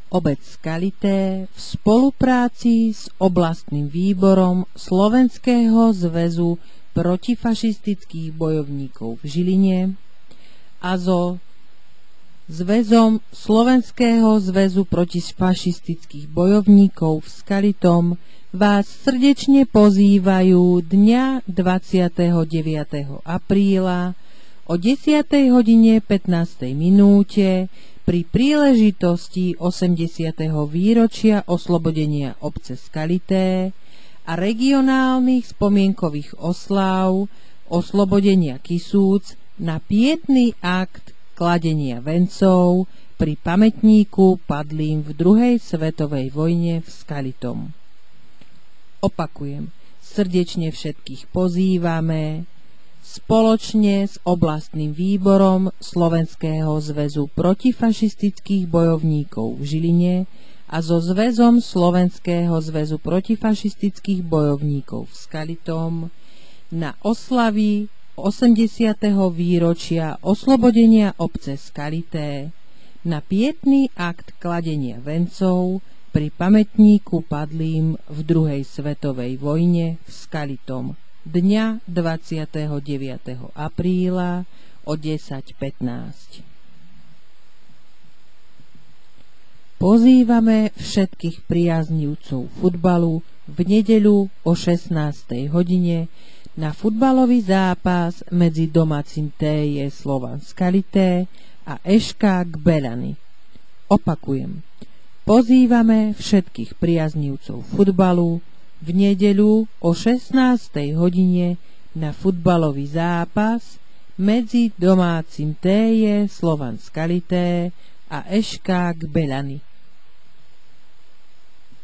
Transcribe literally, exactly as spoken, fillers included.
Obec Skalité v spolupráci s oblastným výborom Slovenského zväzu protifašistických bojovníkov v Žiline a so Zväzom Slovenského zväzu protifašistických bojovníkov v Skalitom vás srdečne pozývajú dňa dvadsiateho deviateho apríla o desiatej hodine pätnástej minúte pri príležitosti osemdesiateho výročia oslobodenia obce Skalité a regionálnych spomienkových osláv oslobodenia Kisúc na pietný akt kladenia vencov pri pamätníku padlým v druhej svetovej vojne v Skalitom. Opakujem, srdečne všetkých pozývame spoločne s oblastným výborom Slovenského zväzu protifašistických bojovníkov v Žiline a so Zväzom Slovenského zväzu protifašistických bojovníkov v Skalitom na oslavy osemdesiateho výročia oslobodenia obce Skalité na pietný akt kladenia vencov pri pamätníku padlým v druhej svetovej vojne v Skalitom dňa dvadsiateho deviateho apríla o desať pätnásť. Pozývame všetkých priaznivcov futbalu v nedeľu o šestnástej hodine na futbalový zápas medzi domácim té j Slovan Skalité a eš ká Gbeľany. Opakujem, pozývame všetkých priaznivcov futbalu v nedeľu o šestnástej hodine na futbalový zápas medzi domácim té j Slovan Skalité a eš ká Gbeľany.